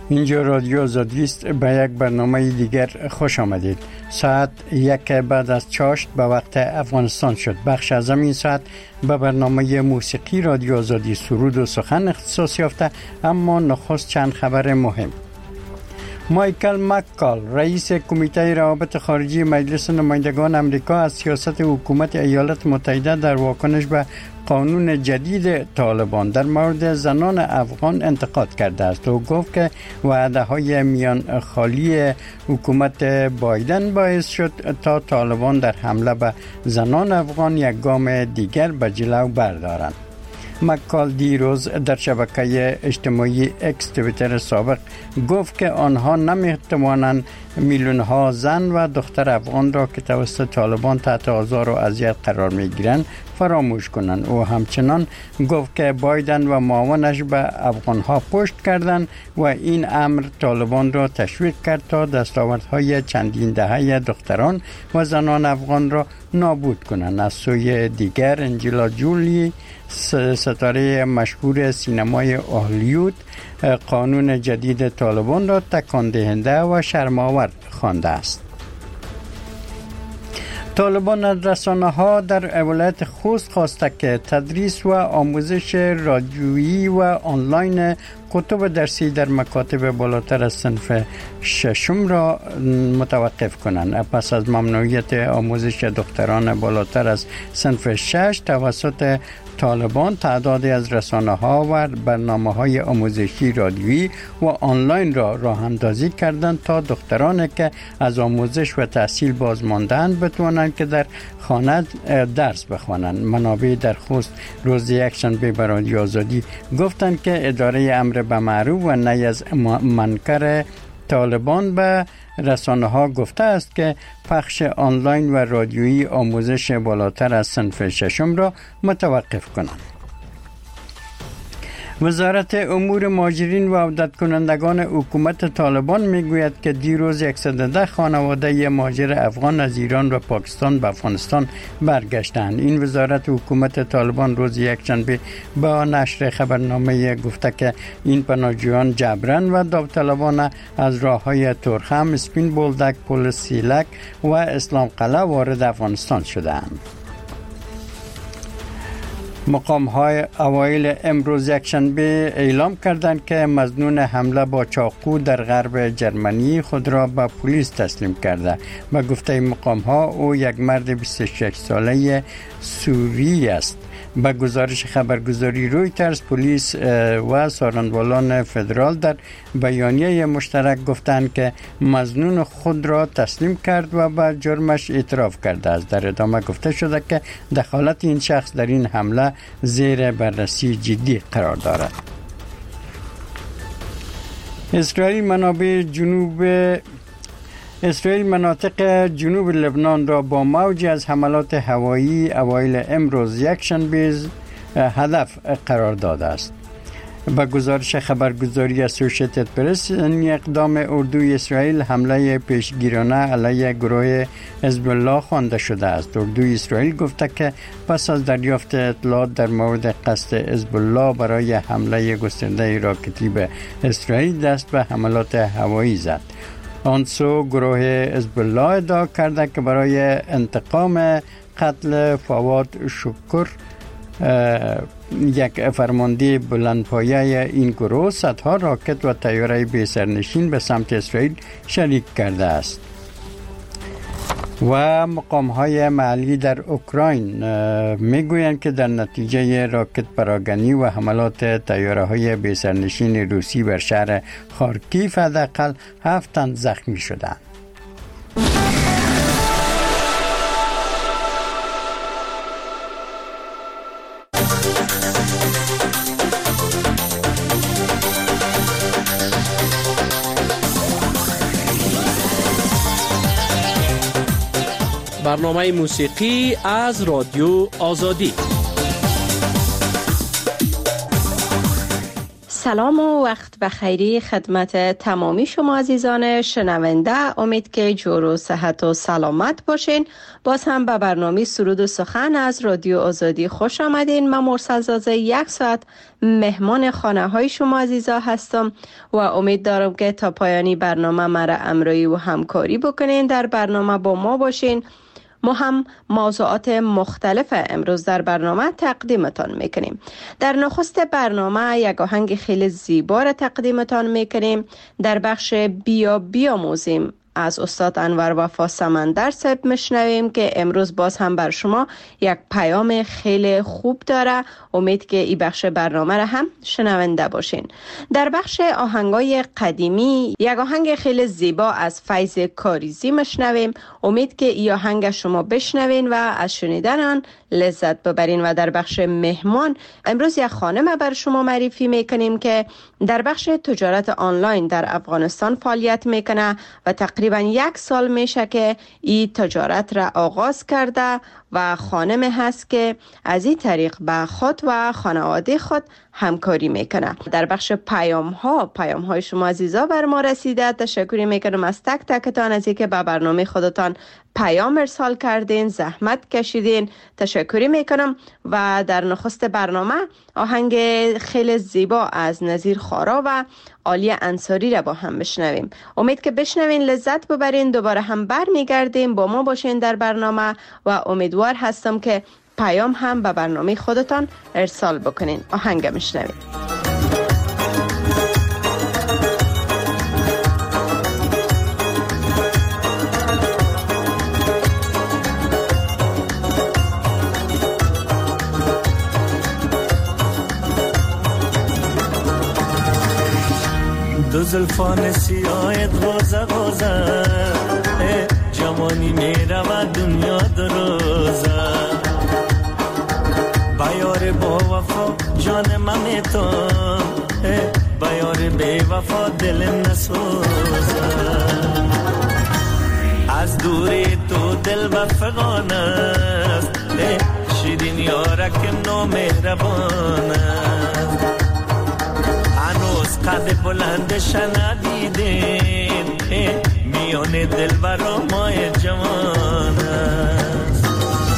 اینجا رادیو آزادی است. به یک برنامه دیگر خوش آمدید. ساعت 1 بعد از چاشت به وقت افغانستان شد. بخش از این ساعت به برنامه موسیقی رادیو آزادی سرود و سخن اختصاص یافته، اما نخست چند خبر مهم. مایکل مکال، رئیس کمیته روابط خارجی مجلس نمایندگان آمریکا، از سیاست حکومت ایالات متحده در واکنش به قانون جدید طالبان در مورد زنان افغان انتقاد کرده است و گفت که وعده‌های میان خالی حکومت بایدن باعث شد تا طالبان در حمله به زنان افغان یک گام دیگر به جلو بردارند. مکال دیروز در شبکه اجتماعی اکس توییتر سابق گفت که آنها نمی‌توانند میلیون‌ها زن و دختر افغان را که توسط طالبان تحت آزار و اذیت قرار می‌گیرند فراموش کنند. او همچنان گفت که بایدن و معاونش به افغانها پشت کردند و این امر طالبان را تشویق کرد تا دستاوردهای چندین دهه دختران و زنان افغان را نابود کنند. از سوی دیگر انجلا جولی، ستاره مشهور سینمای هالیوود، قانون جدید طالبان را تکان دهنده و شرم‌آور خوانده است. طالبان از رسانه‌ها در ولایت خوست خواسته که تدریس و آموزش رادیویی و آنلاین کتب درسی در مکاتب بالاتر از صنف ششم را متوقف کنند. پس از ممنوعیت آموزش دختران بالاتر از صنف 6 توسط طالبان، تعدادی از رسانه‌ها و برنامه‌های آموزشی رادیویی و آنلاین را راه‌اندازی کردند تا دخترانی که از آموزش و تحصیل بازمانده‌اند بتوانند که در خانه درس بخوانند. منابع در خوست روز یکشنبه به رادیو آزادی گفتند که اداره امر به معروف و نهی از منکر طالبان به رسانه‌ها گفته است که پخش آنلاین و رادیویی آموزش بالاتر از صنف ششم را متوقف کنند. وزارت امور مهاجرین و عودت کنندگان حکومت طالبان میگوید که دیروز 110 خانواده مهاجر افغان از ایران و پاکستان به افغانستان برگشتند. این وزارت حکومت طالبان روز یکشنبه با نشر خبرنامه گفته که این پناهجویان جبران و داوطلبانه از راههای تورخم، اسپین بولدک، پل سیلک و اسلام قلعه وارد افغانستان شدند. مقام‌های اوایل امروز یکشنبه اعلام کردند که مظنون حمله با چاقو در غرب جرمنی خود را به پلیس تسلیم کرده. به گفته مقام‌ها او یک مرد 26 ساله سوری است. به گزارش خبرگزاری رویترز، پلیس و سارنوالان فدرال در بیانیه مشترک گفتند که مظنون خود را تسلیم کرد و به جرمش اعتراف کرده است. در ادامه گفته شده که دخالت این شخص در این حمله زیر بررسی جدی قرار دارد. اسرائیل مناطق جنوب لبنان را با موجی از حملات هوایی اوایل امروز یکشنبه هدف قرار داده است. با گزارش خبرگزاری اسوسییتد پرس، این اقدام اردوی اسرائیل حمله پیشگیرانه علیه گروه حزب الله خوانده شده است. اردوی اسرائیل گفته که پس از دریافت اطلاعات در مورد قصد حزب الله برای حمله گسترده راکتی به اسرائیل دست به حملات هوایی زد. آنسو گروه حزب الله ادعا کرده که برای انتقام قتل فواد شکر، یک فرمانده بلندپایه این گروه، صدها راکت و طیاره بی سرنشین به سمت اسرائیل شلیک کرده است. و مقام‌های محلی در اوکراین میگویند که در نتیجه راکت پراگنی و حملات طیاره‌های بی سرنشین روسی بر شهر خارکیف حداقل 7 تن زخمی شدند. برنامه موسیقی از رادیو آزادی. سلام و وقت بخیری خدمت تمامی شما عزیزان شنونده. امید که جور و صحت و سلامت باشین. باز هم به برنامه سرود و سخن از رادیو آزادی خوش آمدین. من مرسل زازه 1 ساعت مهمان خانه های شما عزیزا هستم و امید دارم که تا پایانی برنامه مرا همراهی و همکاری بکنین. در برنامه با ما باشین. ما هم موضوعات مختلف امروز در برنامه تقدیمتان میکنیم. در نخست برنامه یک آهنگ خیلی زیبا را تقدیمتان میکنیم. در بخش بیا بیاموزیم از استاد انور وفا سمندر صاحب میشنویم که امروز باز هم بر شما یک پیام خیلی خوب داره. امید که این بخش برنامه را هم شنونده باشین. در بخش آهنگای قدیمی یک آهنگ خیلی زیبا از فیض کاریزی میشنویم. امید که این آهنگ شما بشنوین و از شنیدن آن لذت ببرین. و در بخش مهمان امروز یک خانم بر شما معرفی میکنیم که در بخش تجارت آنلاین در افغانستان فعالیت میکنه و تقریبا 1 سال میشه که این تجارت را آغاز کرده و خانم هست که از این طریق به خود و خانواده خود همکاری میکنه. در بخش پیام های شما عزیزا بر ما رسیده. تشکر میکنم از تک تکتان از اینکه به برنامه خودتان پیام ارسال کردین، زحمت کشیدین. تشکر میکنم. و در نخست برنامه آهنگ خیلی زیبا از نظیر خارا و عالی انصاری را با هم بشنویم. امید که بشنوین لذت ببرین. دوباره هم برمیگردیم. با ما باشین در برنامه و امیدوار هستم که پیام هم به برنامه خودتان ارسال بکنین. آهنگ میشنویم. دو زلفان سیاهت غوزه غوزه جوانی میره و دنیا دروزه بیار با وفا جان من میتون بیار بی وفا دلم نسوزه از دوری تو دل بفغان است شیرین یارکم نامهربان است هنوز قد بلندش ندیدین میان دل برا مای جوان است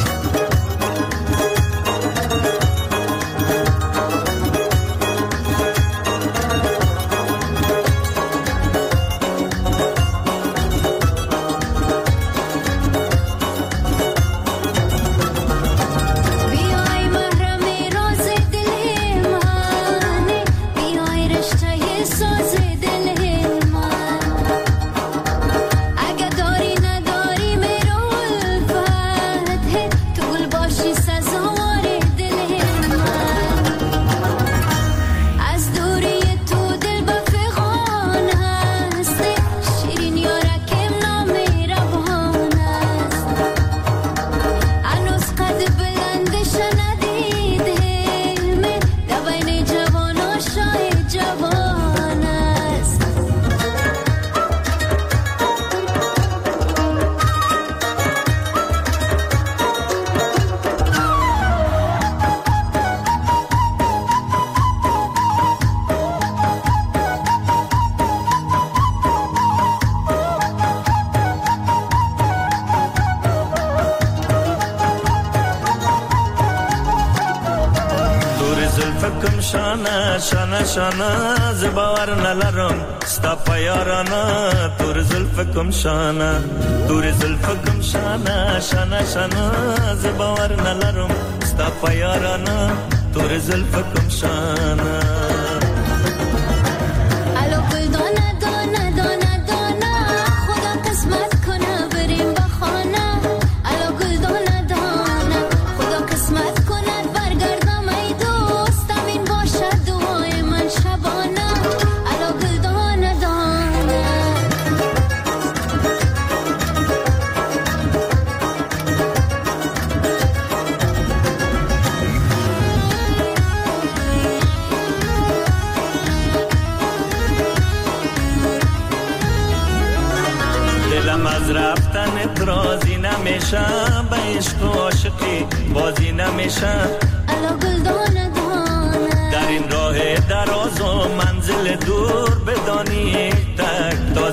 شانا زبار نلرم ستا پیارانا تور زلفکم شانا تور زلفکم شانا شانا شانا زبار نلرم ستا پیارانا تور زلفکم شانا الو گل دانه دانه دانه دانه خدا قسمت کنه بریم با خانه الو گل دانه دانه خدا قسمت کنه برگردم ای دوست امین باشد دعای من شبانه الو گل دانه دانه دلم از رفتن راضی نمیشه به عشق و عاشقی بازی نمیشه الو گل دانه دانه در این راه دراز و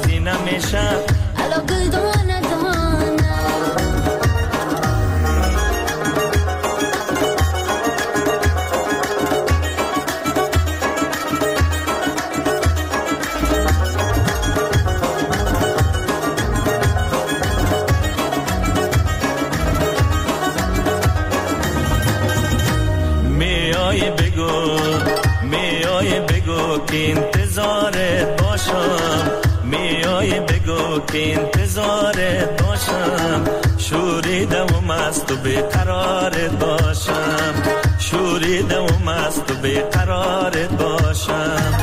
بازی نمیشه الا گل دانه دانه که انتظارت باشم میای بگو که انتظارت باشم شوریده و مست و بیقرارت باشم شوریده و مست و بیقرارت باشم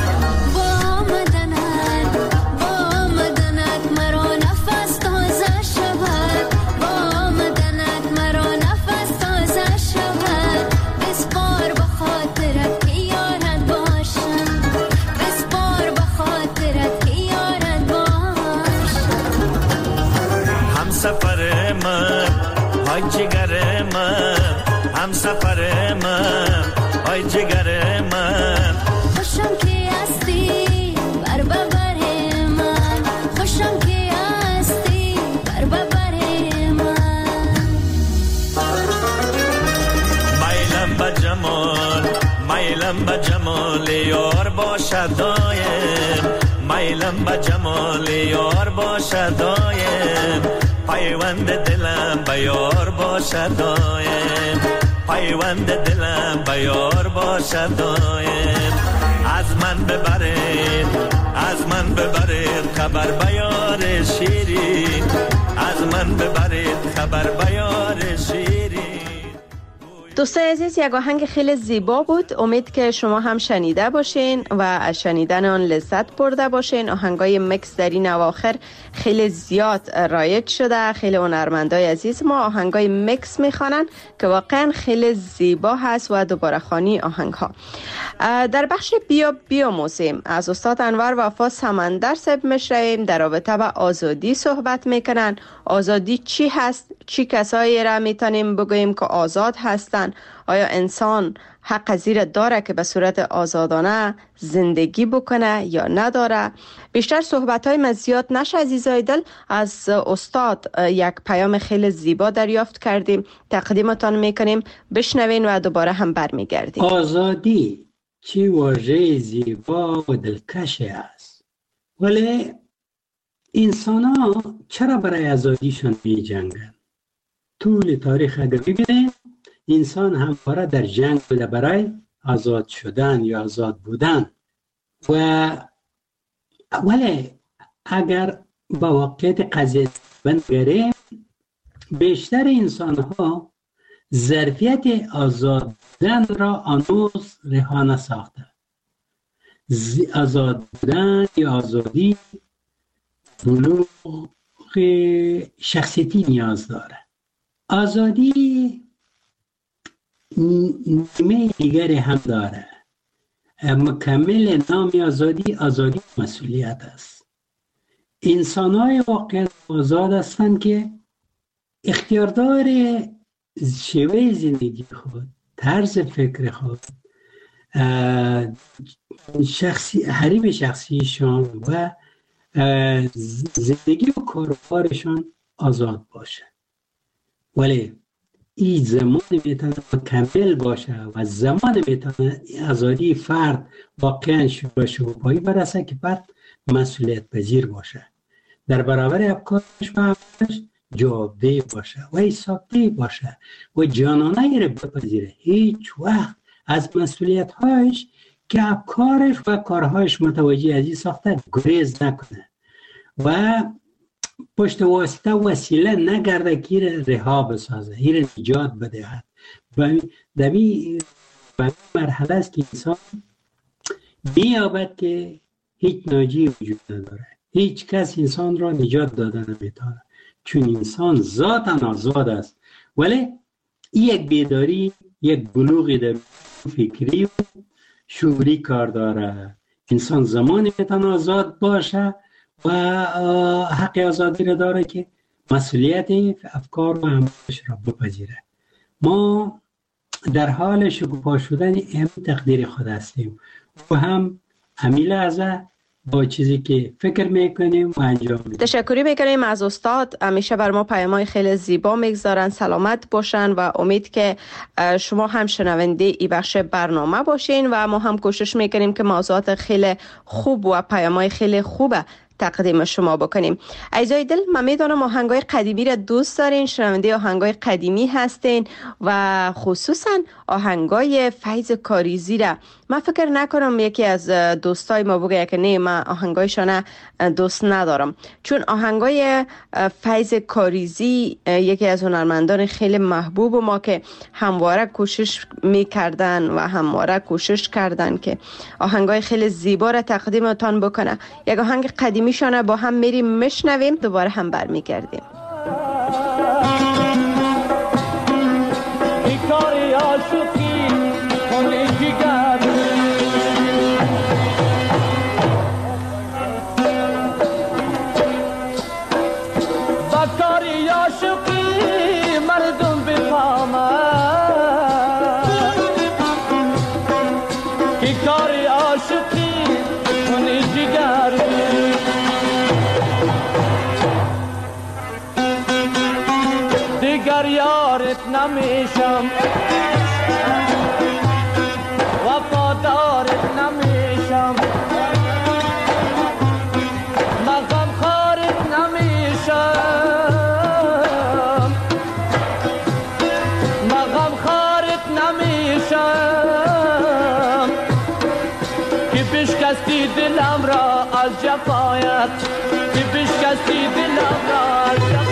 هم سفر من آی جگر من خوشم که هستی بر ببر من خوشم که هستی بر ببر من میلم به جمال یار باشد دایم میلم به جمال یار باشد دایم پیوند دلم به یار باشد دایم پیوند دلم به یار باشد دایم از من ببرید خبر به یار شیرین از من ببرید خبر به یار شیرین. دوستان عزیز، یک آهنگ خیلی زیبا بود. امید که شما هم شنیده باشین و از شنیدن آن لذت برده باشین. آهنگای مکس در این اواخر خیلی زیاد رایج شده. خیلی هنرمندای عزیز ما آهنگای مکس میخوانن که واقعا خیلی زیبا هست و دوباره خوانی آهنگ ها. در بخش بیا موسیم از استاد انور وفا سمندر صاحب میشنویم. در رابطه با آزادی صحبت میکنن. آزادی چی هست؟ چی کسایی را میتونیم بگوییم که آزاد هستن؟ آیا انسان حق زیر داره که به صورت آزادانه زندگی بکنه یا نداره؟ بیشتر صحبت‌های من زیاد نشه عزیزای دل. از استاد یک پیام خیلی زیبا دریافت کردیم، تقدیمتان میکنیم، بشنوین و دوباره هم برمیگردیم. آزادی چی واژه زیبا و دلکشی است، ولی انسان ها چرا برای آزادیشون می جنگن؟ طول تاریخ اگر ببینید انسان همواره در جنگ بوده برای آزاد شدن یا آزاد بودن. ولی اگر با واقعیت قضیه بنگریم بیشتر انسان ها ظرفیت آزاد بودن را هنوز رها نساخته. آزاد بودن یا آزادی بلوغ شخصیتی نیاز داره. آزادی نیمه دیگری هم داره. مکمل نام آزادی مسئولیت است. انسان‌های واقعا آزاد هستند که اختیاردار شیوه زندگی خود، طرز فکر خود، حریم شخصیشان و زندگی و کاروبارشان آزاد باشه. ولی این زمان میتونه مکمل باشه و زمان میتونه آزادی فرد واقعا شکوفایی برسه که فرد مسئولیت پذیر باشه، در برابر افکارش و عملش جوابدهی باشه و حسابدهی باشه و جانانه را بپذیره. هیچ وقت از مسئولیت‌هایش که افکارش و کارهایش متوجه از این ساخته گریز نکنه و پشت واسطه وسیله نگرده که این رها بسازه، این نجات بدهد. در این مرحله است که انسان بیابد که هیچ ناجی وجود نداره، هیچ کس انسان را نجات داده نمیتونه، چون انسان ذاتاً آزاد است. ولی یک بیداری، یک بلوغی در فکری و شعوری کار داره. انسان زمانی میتونه آزاد باشه و حق آزادی را داره که مسئولیت افکار و عملش را بپذیره. ما در حال شکوفا شدن این تقدیر خود هستیم و هم همین لحظه با چیزی که فکر میکنیم و انجام میدیم. تشکری میکنیم از استاد، همیشه بر ما پیام‌های خیلی زیبا میگذارن. سلامت باشن و امید که شما هم شنونده ای بخش برنامه باشین و ما هم کوشش میکنیم که موضوعات خیلی خوب و پیام‌های خیلی خوبه تقدیم شما بکنیم. عزیزای دل، من میدونم آهنگای قدیمی را دوست دارین، شنونده آهنگای قدیمی هستین و خصوصا آهنگای فیض کاریزی را من فکر نکنم یکی از دوستای ما بگه که نه من آهنگایشان دوست ندارم، چون آهنگای فیض کاریزی یکی از هنرمندان خیلی محبوب ما که همواره کوشش میکردن و همواره کوشش کردن که آهنگای خیلی زیبا را تقدیمتان بکنه. یک آهنگ قدیمی شانه با هم میریم میشنویم، دوباره هم برمیگردیم. بیکاری عاشقی خونه جگر بیکاری عاشقی مردم بفهمن بیکاری عاشقی خونه جگر دیگر یارت نمیشم وفادارت نمیشم مغم خارت نمیشم مغم خارت نمیشم که بشکستی دلم را از جفایت که بشکستی دلم را از جفایت.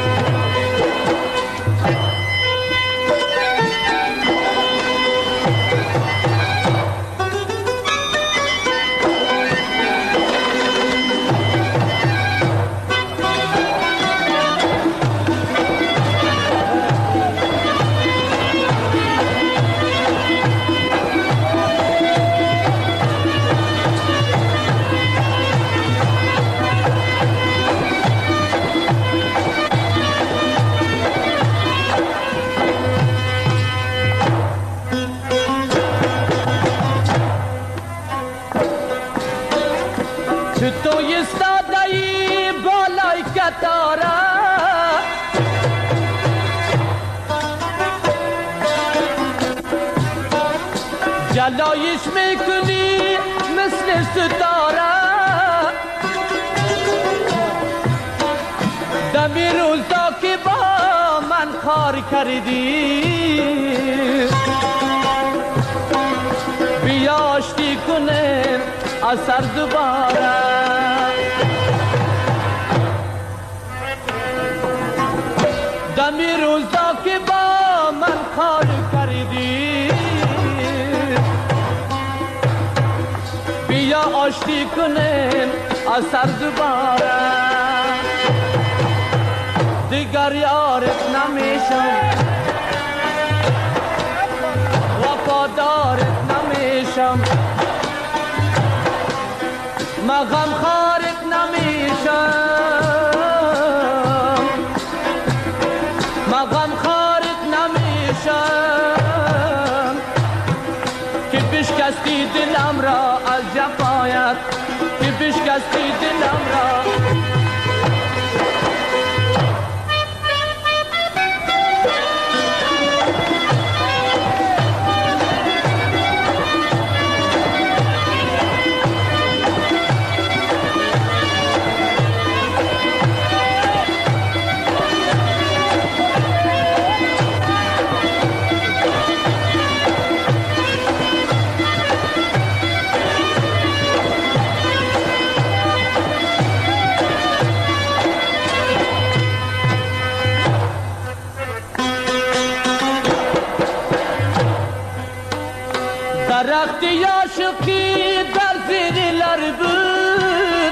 جلایش میکنی مثل ستاره دمی روزا که با من کار کردی بیا آشتی کنیم از سر دوباره دمی روزا که با من کار کردی بیا آشتی کنیم از سر دوباره دیگر یارت نمیشم وفادارت نمیشم مغم خارت نمیشم مغم خارت نمیشم که بشکستی دلم را از جفایت که بشکستی دلم را. درختی عاشقی در زیر لر بود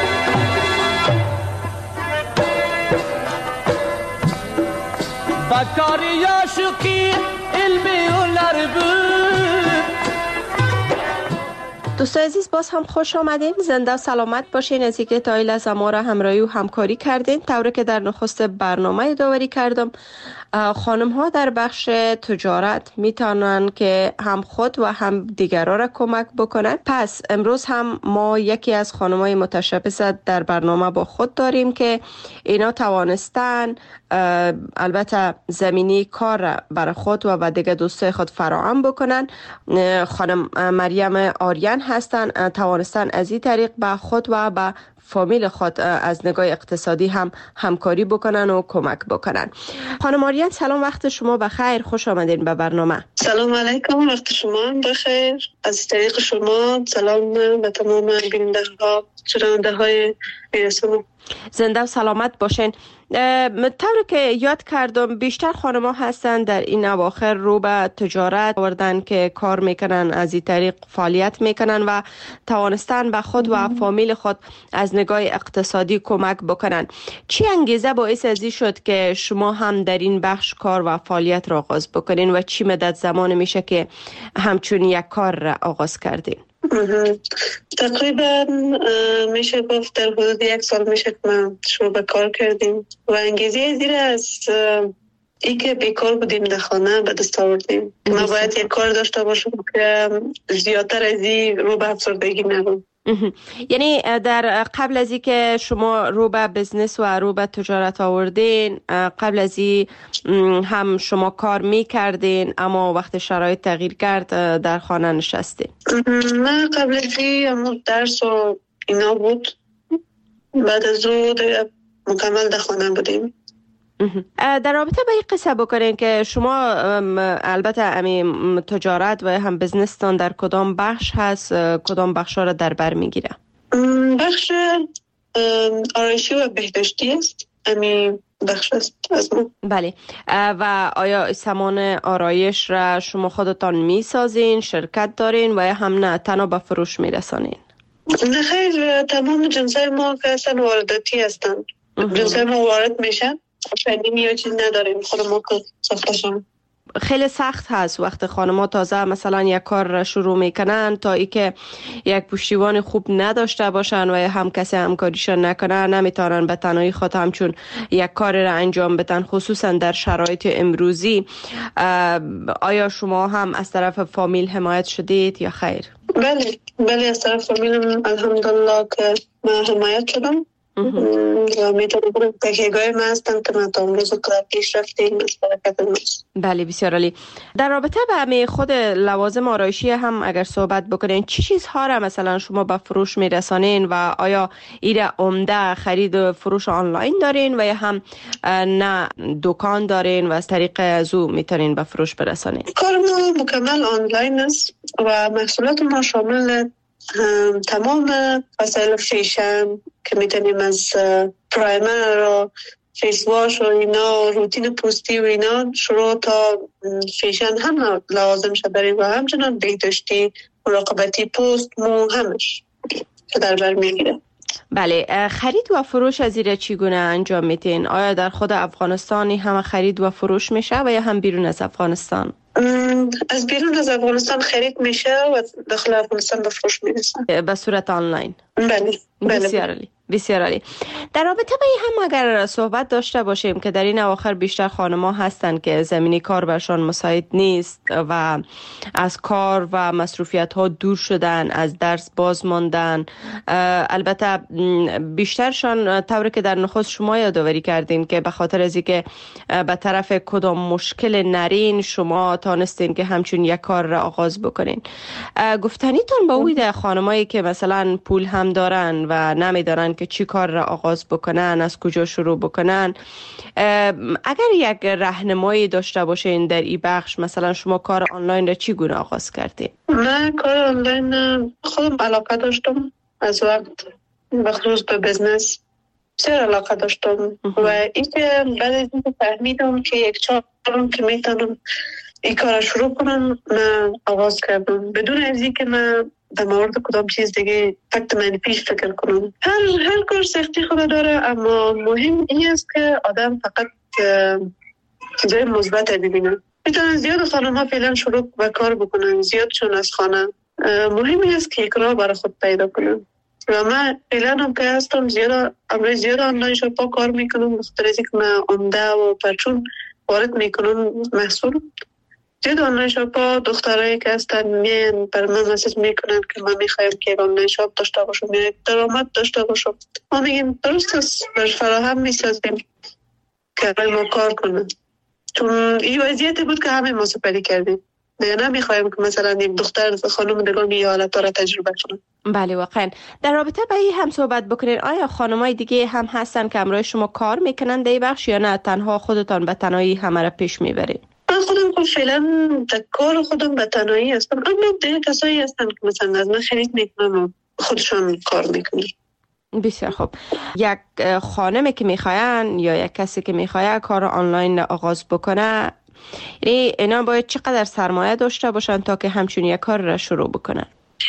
بکاری عاشقی علمی و لر بود. دوستان عزیز باز هم خوش آمدین. زنده و سلامت باشین. از اینکه تا این لحظه ما را همراهی و همکاری کردین. طوری که در نخست برنامه داوری کردم، خانم ها در بخش تجارت میتونن که هم خود و هم دیگران را کمک بکنن. پس امروز هم ما یکی از خانم های متشبث در برنامه با خود داریم که اینا توانستن البته زمینی کار را برای خود و دیگر دوستای خود فراهم بکنن. خانم مریم آریان هستن، توانستن از این طریق به خود و به فامیل خود از نگاه اقتصادی هم همکاری بکنن و کمک بکنن. خانم آریان سلام، وقت شما بخیر، خوش آمدین به برنامه. سلام علیکم، وقت شما بخیر. از طریق شما سلام به تمام بیننده ها، شنونده های بیرسون. زنده و سلامت باشین. طوری که یاد کردم بیشتر خانم‌ها هستن در این اواخر رو به تجارت آوردن که کار میکنن، از این طریق فعالیت میکنن و توانستن به خود و فامیل خود از نگاه اقتصادی کمک بکنن. چی انگیزه باعث ازی شد که شما هم در این بخش کار و فعالیت را آغاز بکنین و چی مدت زمان میشه که همچون یک کار را آغاز کردین؟ تقریبا میشه گفت در حدود 1 سال میشه که ما شروع به کار کردیم و انگیزه زیر از ای که بیکار بودیم در خانه به دست آوردیم. ما باید یک کار داشته باشم که زیادتر از این رو به افسردگی نرم. یعنی در قبل از این که شما رو به بزنس و رو به تجارت آوردین، قبل از این هم شما کار می کردین اما وقت شرایط تغییر کرد در خانه نشستین؟ نه، قبل از این درس و اینا بود، بعد از او مکمل در خانه بودیم. در رابطه با این قصه بکنین که شما البته همین تجارت و هم بزنستان در کدام بخش هست، کدام بخش را در بر میگیره؟ بخش آرایشی و بهداشتی است، همین بخش است از ما. بله. و آیا سامان آرایش را شما خودتان میسازین، شرکت دارین و یا هم نه تنها به فروش میرسانین؟ نه خیر، تمام جنسای ما که اصلا وارداتی هستن. جنسای ما وارد میشن، فنی یا چیز نداریم، خود ما که ساختشم. خیلی سخت هست وقت خانم‌ها تازه مثلا یک کار را شروع میکنن تا ای که یک پشتیبان خوب نداشته باشن و هم کسی همکاریشان نکنه، نمیتونن به تنهایی خود همچون یک کار را انجام بدن، خصوصا در شرایط امروزی. آیا شما هم از طرف فامیل حمایت شدید یا خیر؟ بله از طرف فامیلم الحمدلله که من حمایت شدم و میتونم بگم تکیه‌گاه ما هستم که من تا امروز کار پیش رفتیم از برکت ماست. بله بسیار عالی. در رابطه با همه خود لوازم آرایشی هم اگر صحبت بکنین، چی چیزها را مثلا شما به فروش میرسانین و آیا ایره عمده خرید و فروش آنلاین دارین و یا هم نه دکان دارین و از طریق ازو میتونین به فروش برسانین؟ کار ما مکمل آنلاین است و محصولات ما شامل تمام وسایل فیشن که میتونیم از پرایمر و فیس واش و اینا، روتین پوستی و اینا شروع تا فیشن هم لازم شد داریم و همچنان بهداشتی، مراقبتی پوست، مو همش که در بر میگیره. بله. خرید و فروش از ایره چگونه انجام میتین؟ آیا در خود افغانستانی هم خرید و فروش میشه و یا هم بیرون از افغانستان؟ از بیرون از افغانستان خرید میشه و داخل افغانستان به فروش میرسن به صورت آنلاین. بله. بسیار عالی. در رابطه با این هم اگر صحبت داشته باشیم که در این اواخر بیشتر خانم‌ها هستن که زمینی کار برشان مساعد نیست و از کار و مصروفیت ها دور شدن، از درس باز ماندن. البته بیشترشان طوری که در نخست شما یادآوری کردین که به خاطر از اینکه به طرف کدام مشکل نرین شما تانستین که همچون یک کار را آغاز بکنین. گفتنیتون با اوی خانمایی که مثلا پول هم دارن و نمیدارن که چی کار را آغاز بکنن، از کجا شروع بکنن، اگر یک راهنمایی داشته باشین در این بخش، مثلا شما کار آنلاین را چی گونه آغاز کردین؟ من کار آنلاین خودم علاقه داشتم، از وقت بخصوص به بزنس بسیار علاقه داشتم و اینکه بعد از اینکه فهمیدم که یک چارم که میتونم این کار شروع کنم، من آغاز کردم بدون از اینکه من در مورد کدام چیز دیگه فقط منفیش فکر کنم. هر کار سختی خود داره، اما مهم این است که آدم فقط چیزای مثبت ببینه. میتونن زیاد خانم ها فعلا شروع به کار بکنن، زیادشون از خانه مهمی است که یک راه برای خود پیدا کنم و من فعلا هم که هستم زیاد آنلاین شاپا کار میکنم، بخاطر از اینکه من عمده و پرچون وارد میکنم محصول. زیاد آنلاین شاپا دخترایی که هستن میان بر من مسیج میکنن که من میخوایم که آنلاین شاپ داشته باشم یا درآمد داشته باشم. ما میگیم درست است، برش فراهم میسازیم که ما کار کنن، چون این وضعیتی بود که همه ما سپری کردیم. نمیخوایم که مثلا یک دختر خانم دگان یه حالت را تجربه کنن. بله واقعا. در رابطه با این هم صحبت بکنین، آیا خانمای دیگه هم هستن که همراه شما کار میکنن در این بخش یا نه تنها خودتان به تنهایی همه را پیش میبرین؟ من خودم فعلا در کار خودم به تنهایی هستم، اما دیگه کسایی هستن که مثلا از من خرید میکنن و خودشان کار میکنن. بسیار خوب. یک خانمی که میخواین یا یک کسی که میخواد کار آنلاین آغاز بکنه، یعنی اینا باید چقدر سرمایه داشته باشن تا که همچون یک کار را شروع بکنن؟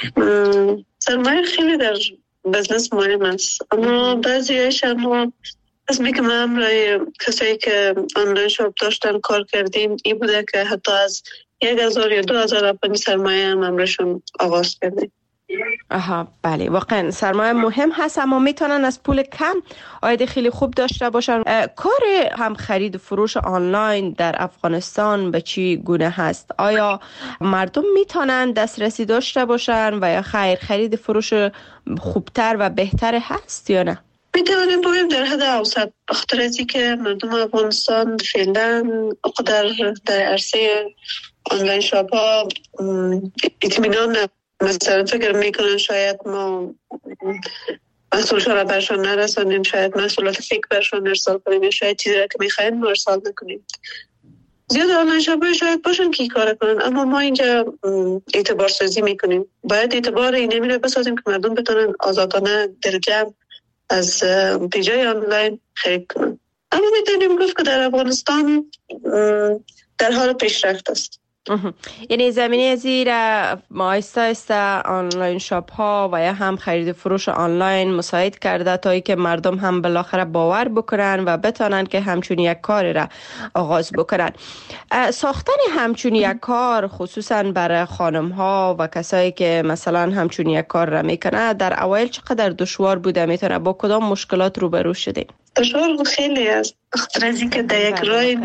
سرمایه خیلی در بزنس مهم است، اما بعضی هایشان از میگم من برای کسایی که آنلاین شاپ داشتن کار کردیم این بوده که حتی از 1000 یا 2000 اپنی سرمایه هم امرشون آغاز کردیم. آها بله، واقعا سرمایه مهم هست، اما میتونن از پول کم عاید خیلی خوب داشته باشن. کار هم خرید و فروش آنلاین در افغانستان به چی گونه هست؟ آیا مردم میتونن دسترسی داشته باشن و یا خیر خرید فروش خوبتر و بهتر هست یا نه؟ میتونیم بگیم در حد اوسط، بخاطر از اینکه مردم افغانستان فعلا در عرصه آنلاین شاپ ها اطمینان مثلا فکر میکنن شاید ما محصولشان را برشان نرسانیم، شاید محصولات فیک برشان ارسال کنیم، شاید چیزی را که میخواین ما ارسال نکنیم. زیاد آنلاین شاپ شاید باشن که کار کنن، اما ما اینجا اعتبار سازی میکنیم. باید اعتبار این نمیره بسازیم که مردم بتونن آزادانه در جمع از پیجای آنلاین خرید کنن. اما میتونیم گفت که در افغانستان در حال پیشرفت است. یعنی زمینه زیر ما آیسته آنلاین شاپ ها و یا هم خرید فروش آنلاین مساعد کرده تا ای که مردم هم بالاخره باور بکنن و بتونن که همچون یک کار را آغاز بکنن. ساختن همچون یک کار خصوصا برای خانم ها و کسایی که مثلا همچون یک کار را میکنه در اوایل چقدر دشوار بوده؟ میتونه با کدام مشکلات روبرو شدین؟ دشوار خیلی است، خاطر از اینکه در یک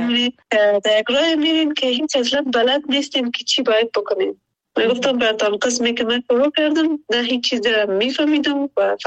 راه میرین که هیچ اصلا بلد نیستیم که چی باید بکنیم. من گفتم براتون قسمی که من شروع کردم نه هیچ چیز را میفهمیدم و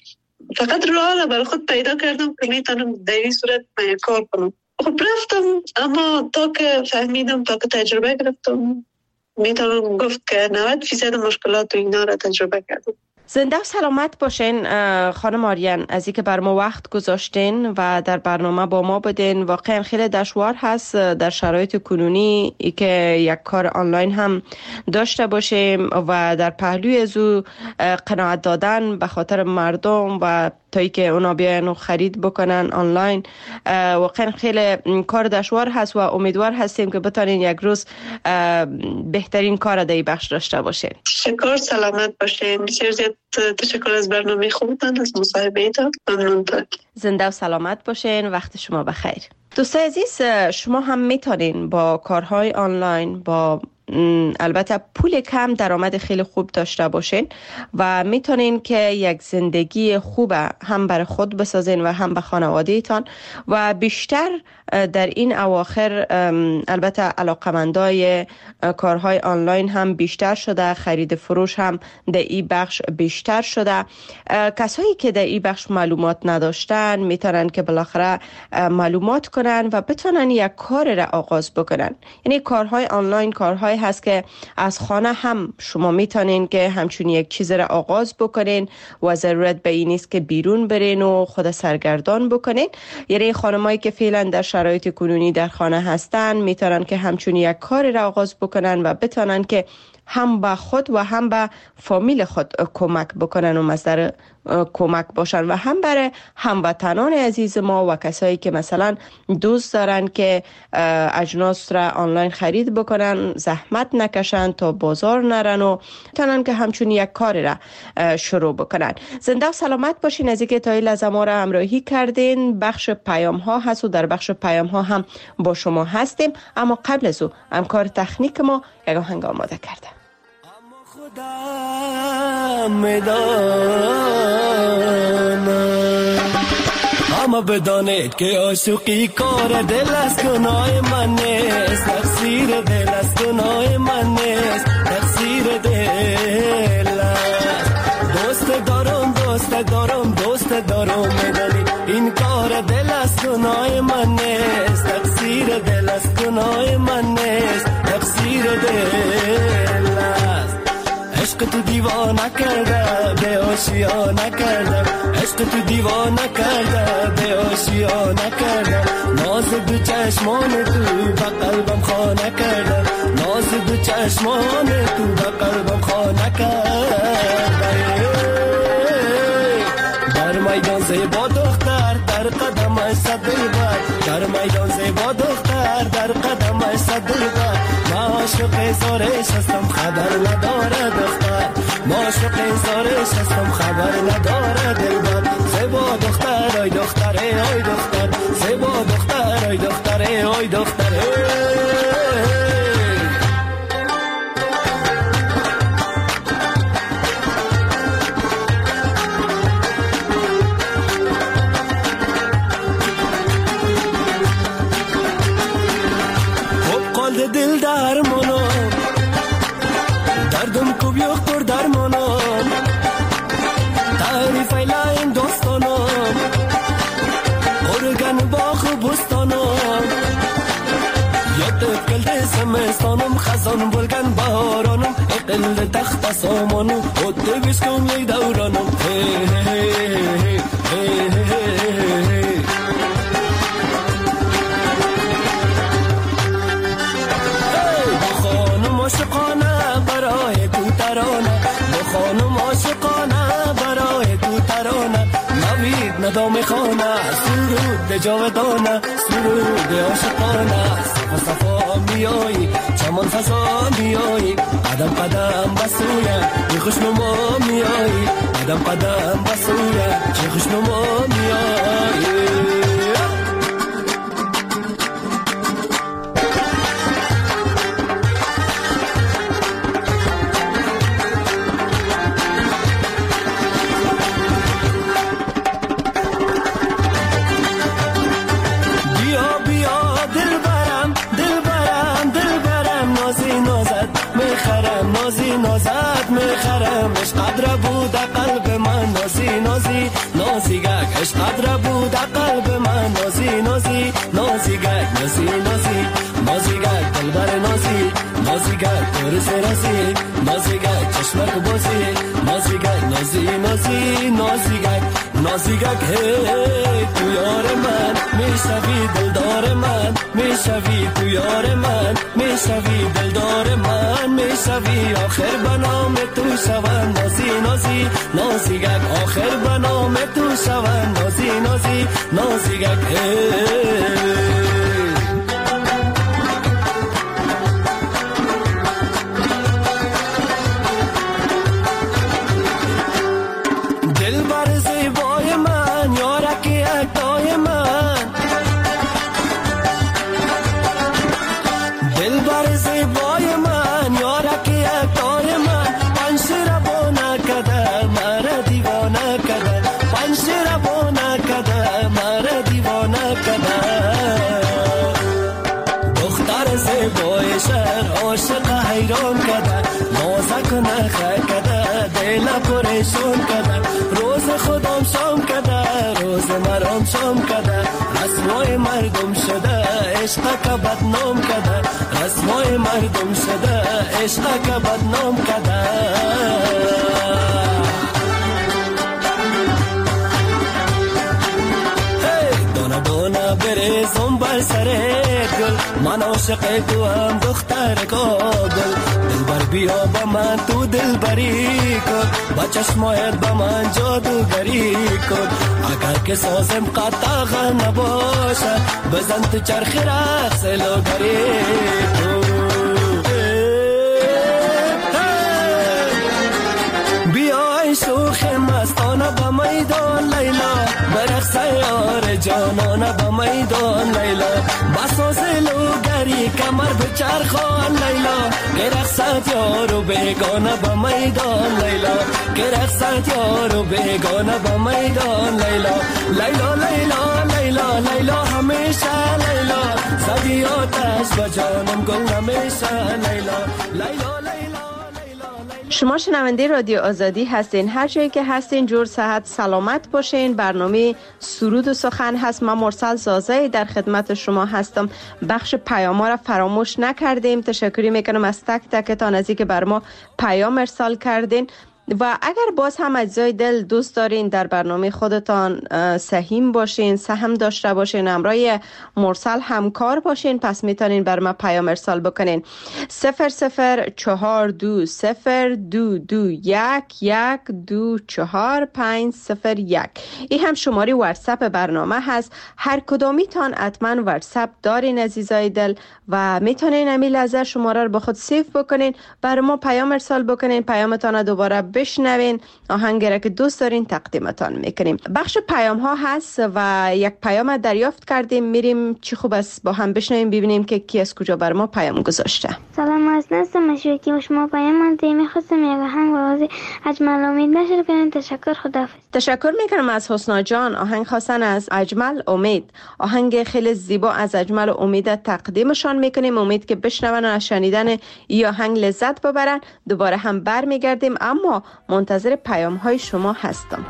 فقط راه را برای خود پیدا کردم که میتونم در این صورت من کار کنم. خب رفتم، اما تا که فهمیدم، تا که تجربه گرفتم، میتونم گفت که 90% مشکلات و اینا را تجربه کردم. زنده و سلامت باشین خانم آریان، از اینکه بر ما وقت گذاشتین و در برنامه با ما بدین. واقعا خیلی دشوار هست در شرایط کنونی ای که یک کار آنلاین هم داشته باشیم و در پهلوی از او قناعت دادن به خاطر مردم و تا ای که اونا بیاین و خرید بکنن آنلاین. واقعا خیلی کار دشوار هست و امیدوار هستیم که بتانین یک روز بهترین کار در این بخش داشته باشین. شکر، سلامت باشین. بسیار زیاد تشکر از برنامه خوبتان، از مصاحبه ایتان. ممنونتان. زنده و سلامت باشین. وقت شما بخیر. دوستای عزیز، شما هم میتونین با کارهای آنلاین با البته پول کم درآمد خیلی خوب داشته باشین و میتونین که یک زندگی خوب هم برای خود بسازین و هم به خانواده‌تان و بیشتر در این اواخر البته علاقمندای کارهای آنلاین هم بیشتر شده، خرید فروش هم در این بخش بیشتر شده. کسایی که در این بخش معلومات نداشتن میتونن که بالاخره معلومات کنن و بتونن یک کار را آغاز بکنن. یعنی کارهای آنلاین کارهای هست که از خانه هم شما میتونین که همچون یک چیز را آغاز بکنین و ضرورت به این نیست که بیرون برین و خود سرگردان بکنین. یعنی خانمایی که فعلا در شرایط کنونی در خانه هستن میتونن که همچون یک کار را آغاز بکنن و بتونن که هم به خود و هم به فامیل خود کمک بکنن و مصدر کمک باشن و هم برای هموطنان عزیز ما و کسایی که مثلا دوست دارن که اجناس را آنلاین خرید بکنن، زحمت نکشن تا بازار نرن و تونن که همچون یک کار را شروع بکنن. زنده و سلامت باشین. از اینکه تا این لحظه ما را همراهی کردین. بخش پیام ها هست و در بخش پیام ها هم با شما هستیم، اما قبل از او همکار تکنیک ما یک آهنگ آماده کرده. اما بدانید که عاشقی کار دل است، گناه من نیست، تقصیر دل است، گناه من نیست، تقصیر دل است. دوست دارم میدانی این کار دل است، گناه من نیست، تقصیر دل است، گناه من نیست، تقصیر دل است. عشق تو دیوانه کرده به آشیانه کرده، عشق تو دیوانه کرده به آشیانه کرده. ناز دو چشمان تو به قلبم خانه کرده، ناز دو چشمان تو به قلبم خانه کرده. در میدان زیبا دختر در قدمش صد دلبر، در میدان زیبا دختر در قدمش صد دلبر. ما عاشق زارش هستم خبر نداره دختر، ما عاشق زارش هستم خبر نداره دلبر. زیبا دختر آی دختره آی دختر، زیبا دختر آی دختره آی دختره. دل درمانم دردم کوب یختر درمانم، تعریف ایلایم دوستانم ارگن باخ بستانم. یاد کلده سمستانم خزان بلگن بارانم، اقل تخت سامانم خود بشکم لی دورانم. عاشقانه برای تو ترانه، با خانم عاشقانه برای تو ترانه. نوید ندام خانه سرود جاودانه، سرود عاشقانه. صفا صفا میایی چمان فضا میایی، قدم قدم بسویه چه خوشنما میایی، قدم قدم بسویه چه خوشنما میایی. نازی نازد میخرم، عشق قدر بود قلب من، نازی نازی نازی گگ، عشق قدر بود قلب من، نازی نازی نازی گگ، نازی نازی نازی گگ دلبر نازی، نازی گگ ترس رازی، نازی گگ چشمک بازی، نازی گگ نازی نازی نازی گگ، نازی گگ. هی تو یار من میشوی دلدار من، میشوی تو یار من میشوی دلدار من، میشوی آخر بنام تو شوم نازی نازی نازی گگ، آخر بنام تو شوم نازی نازی نازی گگ. دل بر زیبای من یارکی اکتای من، دل بر زیبای من یارکی اکتای من. پنشیر بونه کده مرا دیوانه کده، پنشیر بونه کده مرا دیوانه کده. دختر زیبای شهر عاشق حیران کده، نازک نخه کده دل پریشان کده. روز خودم شام کده روز مرام شام کده، رسوای مردم شده عشق که بدنام کده، رسوای مردم شده عشق که بدنام کده. دانه دانه بریزم بر سر گل، من عاشق تو هم دختر کابل. دلبر بیا با من تو دلبری کن، با چشمایت با من جادوگری کن. اگر که سازم قطعه نباشه بزن تو چرخی رقص لوگری کن. بیای شوخ مستانه با میدان لیلا، برقص یار جانانه با میدان لیلا. بساز لوگری کمر به چرخان لیلا، که رقصد یارو بیگانه با میدان لیلا که رقصد یارو بیگانه با میدان لیلا لیلا لیلا لیلا لیلا همیشه لیلا زدی آتش با جانم گل نمیشه لیلا لیلا لیلا. شما شنونده رادیو آزادی هستین. هر جایی که هستین جور صحت سلامت باشین. برنامه سرود و سخن هست. من مرسل زازه در خدمت شما هستم. بخش پیام ها را فراموش نکردیم. تشکری میکنم از تک تکتان از اینکه بر ما پیام ارسال کردین. و اگر باز هم اجزای دل دوست دارین در برنامه خودتان سهیم باشین، سهم داشته باشین، همراه مرسل همکار باشین، پس میتونین بر ما پیام ارسال بکنین. 004222211245001. این هم شماره واتساپ برنامه هست. هر کدامیتان حتما واتساپ دارین عزیزای دل و میتونین امی لحظه شماره رو با خود سیو بکنین، بر ما پیام ارسال بکنین، پیامتان دوباره بشنوین، آهنگی را که دوست دارین تقدیمتان میکنیم. بخش پیام ها هست و یک پیام دریافت کردیم. میریم چی خوب است با هم بشنویم ببینیم که کی از کجا بر ما پیام گذاشته. سلام، از نست مشوکی و شما پیام منده. میخواستم یک آهنگ بازی اجمل امید نشر کنیم. تشکر، خداحافظ. تشکر میکنم از حسنا جان. آهنگ خواستن از اجمل امید. آهنگ خیلی زیبا از اجمل امید تقدیمشان میکنیم. امید که بشنون و از شنیدن این آهنگ لذت ببرن. دوباره هم برمیگردیم اما منتظر پیام های شما هستم.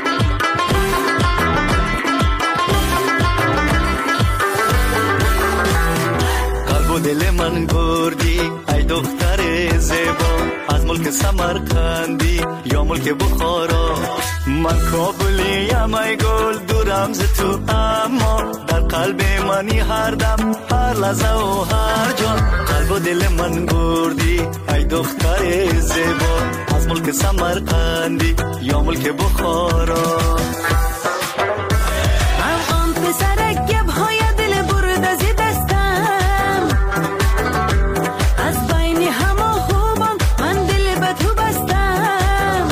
قلب و دل من بردی ای دختر زیبا، از ملک سمرقندی یا ملک بخارا. من کابلیم ای گل دورم ز تو، اما در قلب منی هر دم هر لحظه و هر جان. قلب و دل من بردی ای دختر زیبا، از ملک سمرقندی یا ملک بخارا. آن پسر گب‌های دل برده زی دستم، از بین همه خوبان من دل به تو بستم.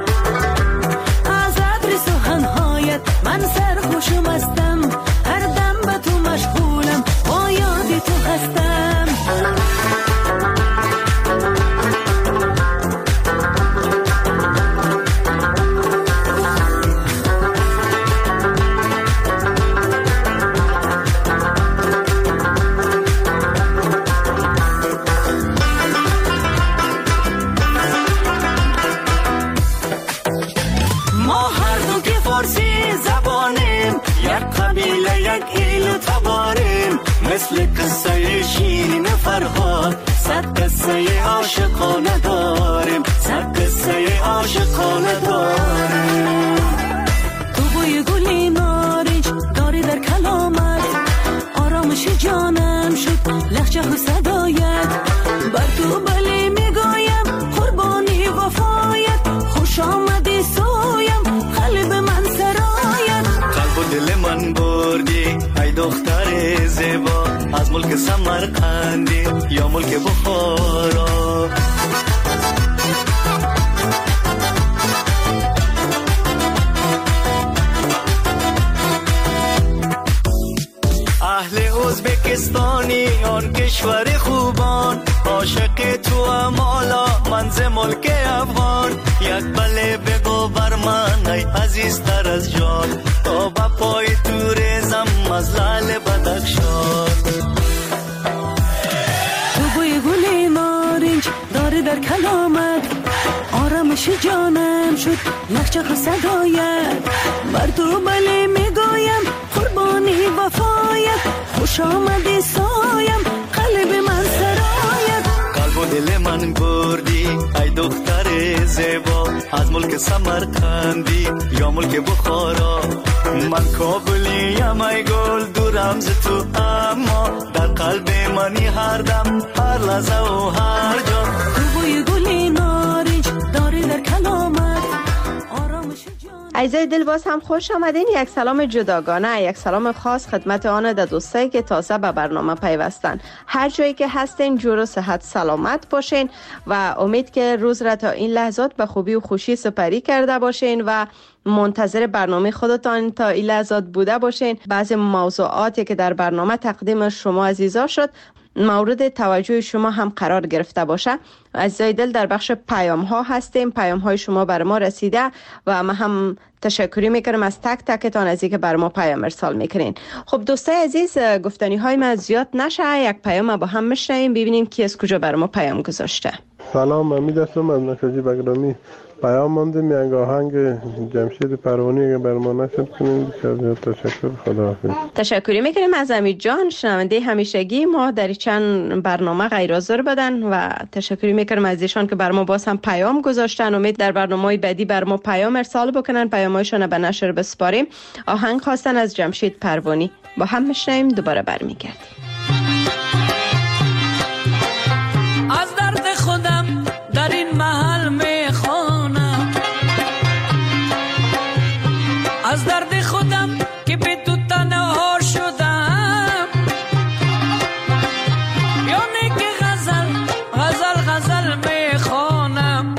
از عبر سخنهایت من سرخوشم هستم، هر دم به تو مشغولم، با یاد تو هستم. مثل قصه شیرین فرهاد، صد قصه عاشقانه داریم، صد قصه عاشقانه داریم. تو بوی گلی نارنج داری در کلامت، آرامش جانم شد لحجه و صدایت. بر تو بله میگویم قربانی وفایت، خوش آمدی سویم قلب من سرایت. قلب و دل من بردی ای دختر زیبا، از ملک سمرقندی یا ملک بخارا. اهل ازبکستانی آن کشور خوبان، عاشق تو امالا منز ملک افغان. یک بله بگو بر من ای عزیزتر از جان، تا با پای تو ریزم از لعل بدخشان. تو بوی گلی نارنج داری در کلامت، آرامش جانم شد لحجه و صدایت. بر تو بله میگویم قربانی وفایت، خوش آمدی سایم قلب من سرایت. قلب و دل من بردی ای دختر زیبا، از ملک سمرقندی یا ملک بخارا. من کابلیم ای گل دورم ز تو، اما در قلب منی هر دم هر لحظه و هر جان. تو بوی گلی نارنج داری در کلامت، آرامش جان. عزیزای دل باز هم خوش آمدین. یک سلام جداگانه، یک سلام خاص خدمت آن در دوستایی که تازه به برنامه پیوستن. هر جایی که هستین جور و صحت سلامت باشین و امید که روز را تا این لحظات به خوبی و خوشی سپری کرده باشین و منتظر برنامه خودتان تا این لحظات بوده باشین. بعضی موضوعاتی که در برنامه تقدیم شما عزیزا شد مورد توجه شما هم قرار گرفته باشه. عزیزای دل، در بخش پیام ها هستیم. پیام های شما بر ما رسیده و ما هم تشکری میکنم از تک تکتان از اینکه بر ما پیام ارسال میکنین. خب دوستای عزیز، گفتنی های ما زیاد نشه، یک پیام با هم میشنویم ببینیم کی از کجا بر ما پیام گذاشته. سلام، امید هستم از نشاجی بگرامی. پیام ماندیم یک آهنگ جمشید پروانی اگه بر ما نشد کنیم. بسیار تشکر، خداحافظ. تشکری میکنیم از امید جان، شنونده همیشگی ما در چند برنامه غیر حاضر بدن و تشکری میکنیم از ایشان که بر ما باز هم پیام گذاشتن. امید در برنامه‌های بعدی بر ما پیام ارسال بکنن، پیامایشان به نشر بسپاریم. آهنگ خواستن از جمشید پروانی، با هم میشنویم، دوباره برمیگردیم. از درد خودم در این محل میخوانم، از درد خودم که به تو تنها شدم. یعنی که غزل میخوانم،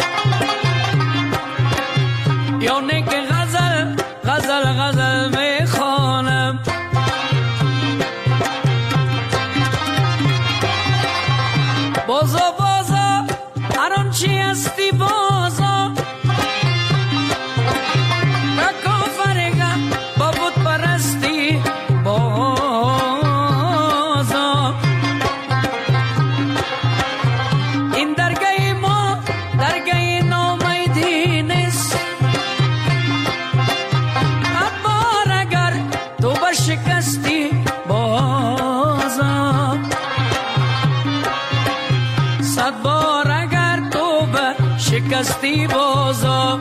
یعنی که غزل میخوانم. بازا هر آنچه هستی بازا، کافرگم با بود پرستی بازا. این درگاه ما درگاه نامیدی نیست، ابار اگر تو برشکستی بازا، صد بار اگر تو برشکستی بازا.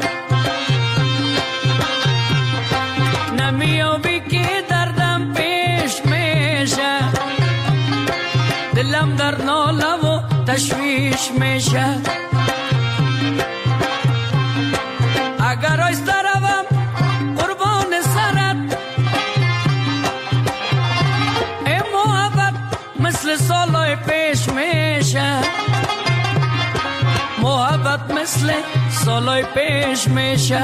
نمیابی که دردم پیش میشه، دلم در ناله و تشویش میشه. اگر آیسته روم قربان سرت، ای محبت مثل سالای پیش میشه، محبت مثل سالای پیش میشه.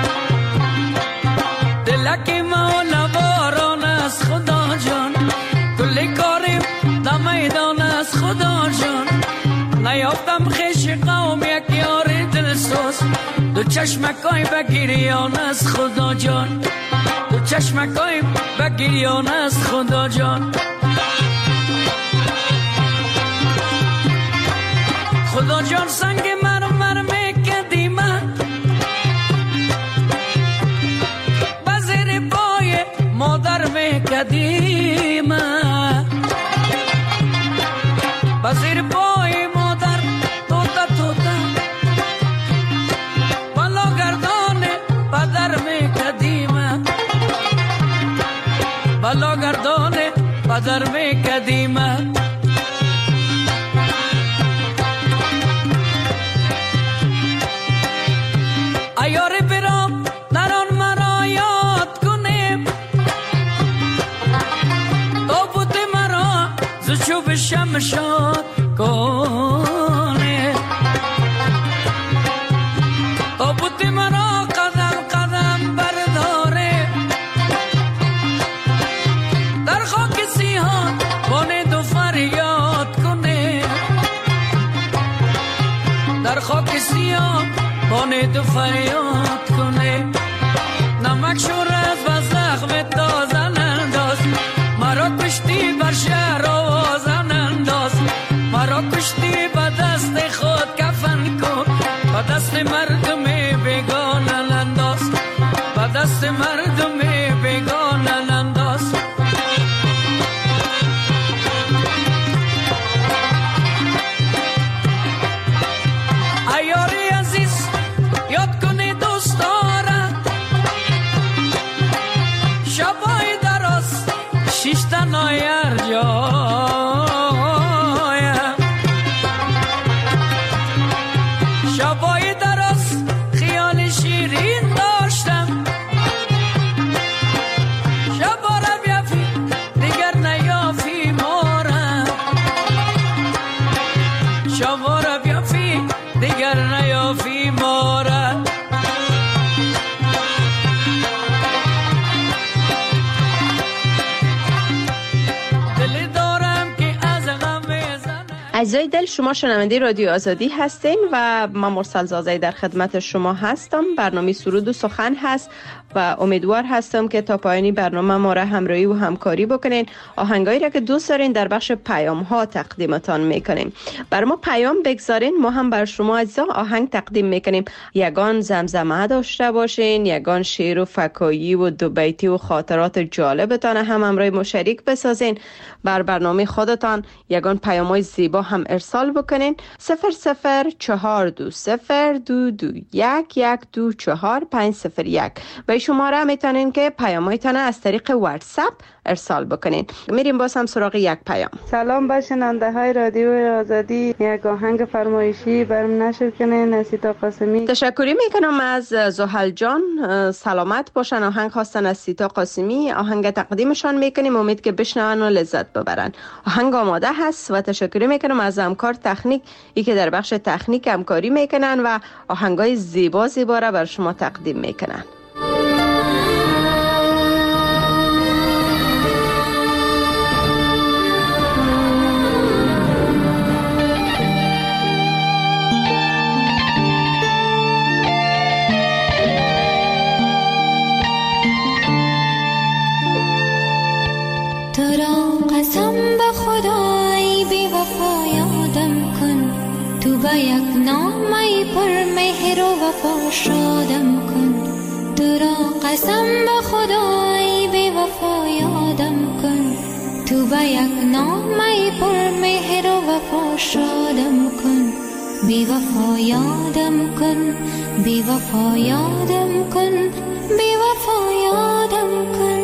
دلکی مولا باران از خدا جان، کلی کاریم در میدان از خدا جان. نیافتم خیش قوم یک یار دلسوز، دو چشمکای بگیریان از خدا جان، دو چشمکای بگیریان از خدا جان. خدا جان سنگ مرمر میکدی من، بزیر پای مادر میکدی من، بزیر پای مادر توتا بالا گردان پدر میکدی من، بالا گردان پدر میکدی من. ایار برام در آن مرا یاد کنیم، تابوت مرا ز چوب شمشاد کنیم، تابوت مرا قدم قدم برداره، در خاک سیاه بانه دو فریاد کنیم، در خاک سیاه بانه تو فریاد کنه. نمک شور از و زخم تازن انداز، مرا کشتی بر شهر آوازن انداز، مرا کشتی به دست خود کفن کن، به دست مردم بیگانه انداز، به دست مردم بیگانه انداز. ایاری عزیز یاد کنی دوست دارم، شبای دراز شیشتن آیر جایم، شبای دراز خیال شیرین داشتم، شبا را بیافی دیگر نیافی مارم، شبا را بیافی دیگر نیافی مارم. دل دارم که از غم عزیزای دل، شما شنونده رادیو آزادی هستین و من مرسل زازی در خدمت شما هستم. برنامه سرود و سخن هست و امیدوار هستم که تا پایانی برنامه ما را همراهی و همکاری بکنین. آهنگایی را که دوست دارین در بخش پیام ها تقدیمتان میکنیم. بر ما پیام بگذارین، ما هم بر شما عزیزا آهنگ تقدیم میکنیم. یگان زمزمه داشته باشین، یگان شعر و فکایی و دو بیتی و خاطرات جالبتان هم همراه ما شریک بسازین. بر برنامه خودتان یگان پیام‌های زیبا هم ارسال بکنین. 0042221124501 و شماره میتونین که پیام‌هایتان از طریق واتساپ ارسال بکنین. میریم باز هم سراغ یک پیام. سلام به شنونده های رادیو آزادی، یک آهنگ فرمایشی برام نشر کنین. نسیتا قاسمی. تشکری میکنم از زحل جان، سلامت باشن. آهنگ خواستن از سیتا قاسمی، آهنگ تقدیمشان میکنیم، امید که بشنون و لذت ببرن. آهنگ آماده هست و تشکر میکنم از همکار تکنیک ای که در بخش تکنیک همکاری میکنن و آهنگای زیبا زیبا را بر شما تقدیم میکنن. قسم به خدای بی وفا یادم کن، تو به یک نامه پر مهر و وفا شادم کن. تو را قسم به خدای بی وفا یادم کن، تو به یک نامه پر مهر و وفا شادم کن. بی وفا یادم کن، بی وفا یادم کن، بی وفا یادم کن.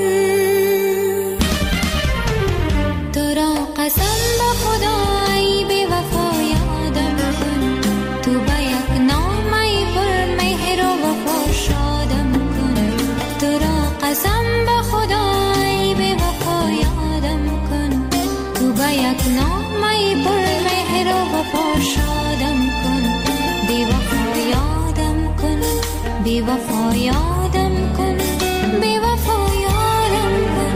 قسم به خدای بی وفا یادم کن، تو به یک نامه پر مهر و وفا شادم کن. تو را قسم به خدای بی وفا یادم کن، تو به یک نامه پر مهر و وفا شادم کن. بی وفا یادم کن، بی وفا یادم کن، بی وفا یادم کن.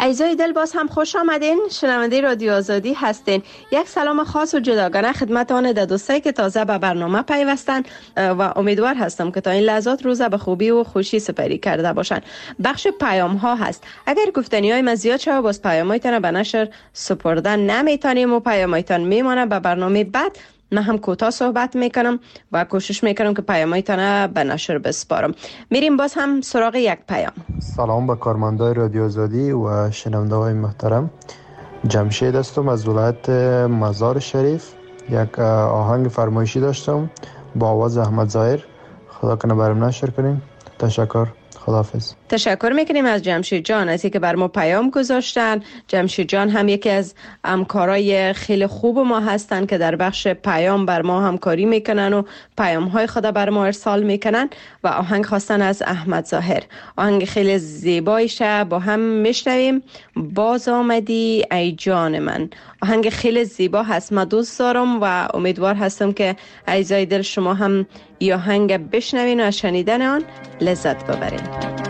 عزیزای دل، باز هم خوش آمدین. شنونده رادیو آزادی هستین. یک سلام خاص و جداگانه خدمت آن دوستایی که تازه به برنامه پیوستن و امیدوار هستم که تا این لحظات روز به خوبی و خوشی سپری کرده باشن. بخش پیام ها هست. اگر گفتنی های من زیاد شد باز پیام هایتان به نشر سپردن نمیتونیم و پیام هایتان میمانه به برنامه بعد. من هم کوتاه صحبت میکنم و کوشش میکنم که پیامایتان به نشر بسپارم. میریم باز هم سراغ یک پیام. سلام به کارمندای رادیو آزادی و شنونده های محترم. جمشید هستم از ولایت مزار شریف. یک آهنگ فرمایشی داشتم با آواز احمد ظاهر. خدا کنه برام نشر کنیم. تشکر. خداحافظ. تشکر میکنیم از جمشید جان از اینکه بر ما پیام گذاشتن. جمشید جان هم یکی از همکارای خیلی خوب ما هستن که در بخش پیام بر ما همکاری میکنن و پیام های خود بر ما ارسال میکنن و آهنگ خواستن از احمد ظاهر. آهنگ خیلی زیبایشه، با هم میشنویم. باز آمدی ای جان من. آهنگ خیلی زیبا هست، من دوست دارم و امیدوار هستم که عزیزای دل شما هم این آهنگ بشنوین و از شنیدن آن لذت ببرین.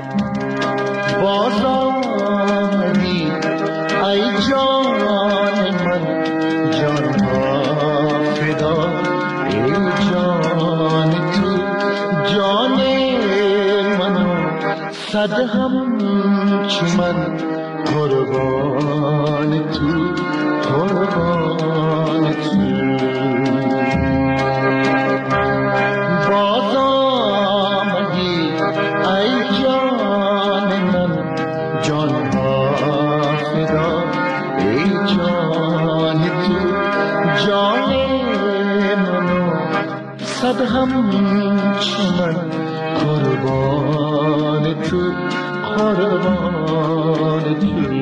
باز آمدی ای جان من، جان ها فدا ای جان تو، جان منو صد همچو من، قربان تو قربان تو. باز آمدی ای جان من، جان ها فدا ای جان تو، جان منو صد همچو من، قربان تو قربان تو.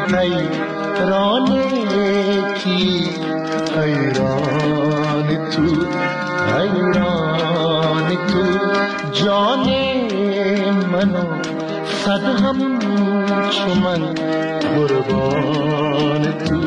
حیران کی حیران تو جان منو صد همچو من قربان تو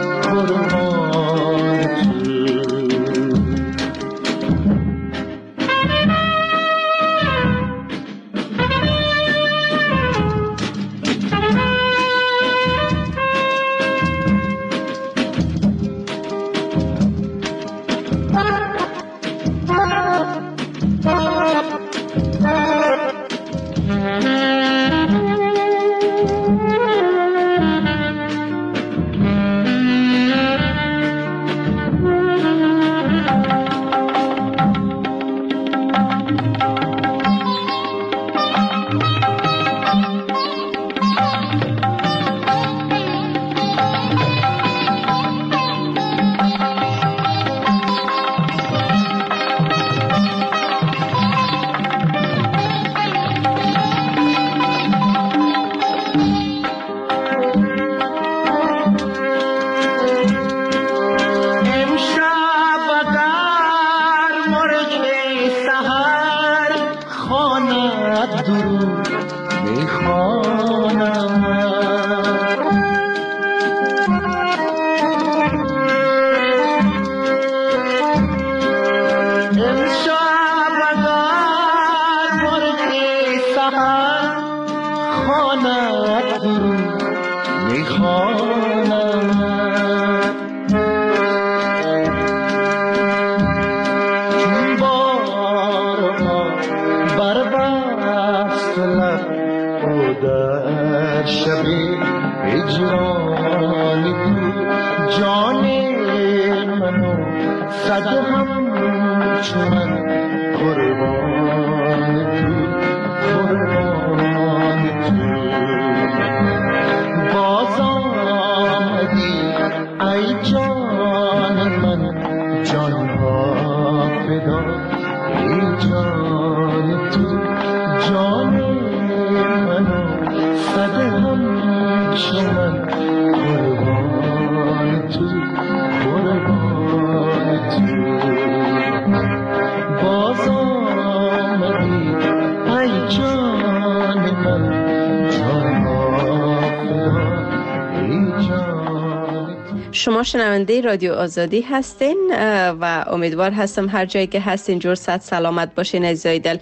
شما شنونده رادیو آزادی هستین و امیدوار هستم هر جایی که هستین جور صحت سلامت باشین عزیزای دل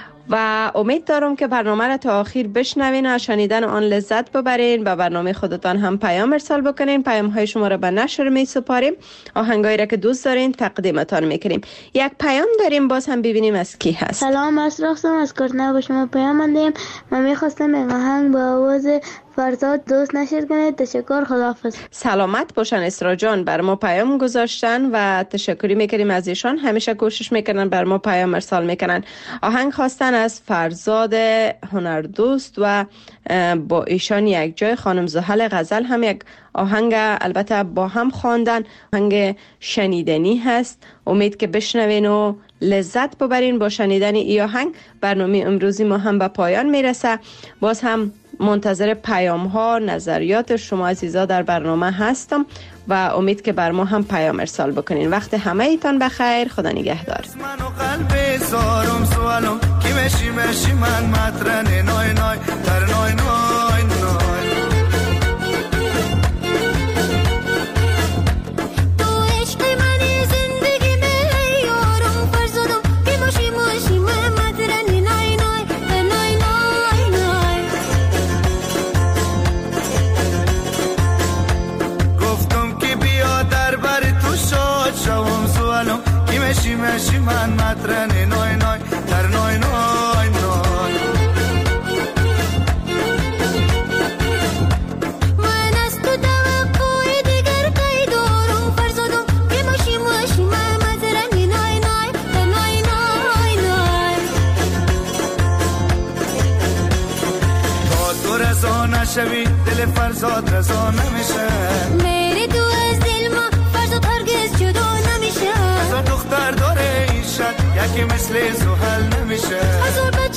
و امید دارم که برنامه را تا آخر بشنوین و شنیدن آن لذت ببرین. به برنامه خودتان هم پیام ارسال بکنین. پیام های شما را به نشر می سپاریم. آهنگایی را که دوست دارین تقدیمتان میکنیم. یک پیام داریم، باز هم ببینیم از کی هست. سلام، اسراختم از کرنه با شما پیام مندیم. من میخواستم این آهنگ با آواز فرزاد دوست نشر کنید. تشکر، خداحافظ. سلامت باشن اسرا جان، بر ما پیام گذاشتن و تشکری میکنیم از ایشان. همیشه کوشش میکنن بر ما پیام ارسال میکنن. آهنگ خواستن از فرزاد هنردوست و با ایشان یک جای خانم زحل غزل هم یک آهنگ البته با هم خواندن. آهنگ شنیدنی هست. امید که بشنوین و لذت ببرین با شنیدن این آهنگ. برنامه امروزی ما هم به پایان میرسه. باز هم منتظر پیام ها، نظریات شما عزیزا در برنامه هستم و امید که بر ما هم پیام ارسال بکنین. وقت همه ایتان بخیر. خدا نگهدار. من و قلب زارم سوالم کی مشی من مطرن نای نای در نای نای نای تو عشق منی زندگی می یارم فرزادم کی مشی من مطرن نای نای در نای نای نای گفتم که بیا در بر تو شاد شوم سوالم کی مشی من مطرن نای نای در نای نای نای من از تو توقع دیگر کی دارم فرزادم کی مشی من مطرن نای نای در نای نای نای تا تو رضا نشوی دل فرزاد رضا نمیشه. میری تو از دل ما فرزاد هرگز جدا نمیشه. از دختر داره این شد یکی مثل زحل نمیشه.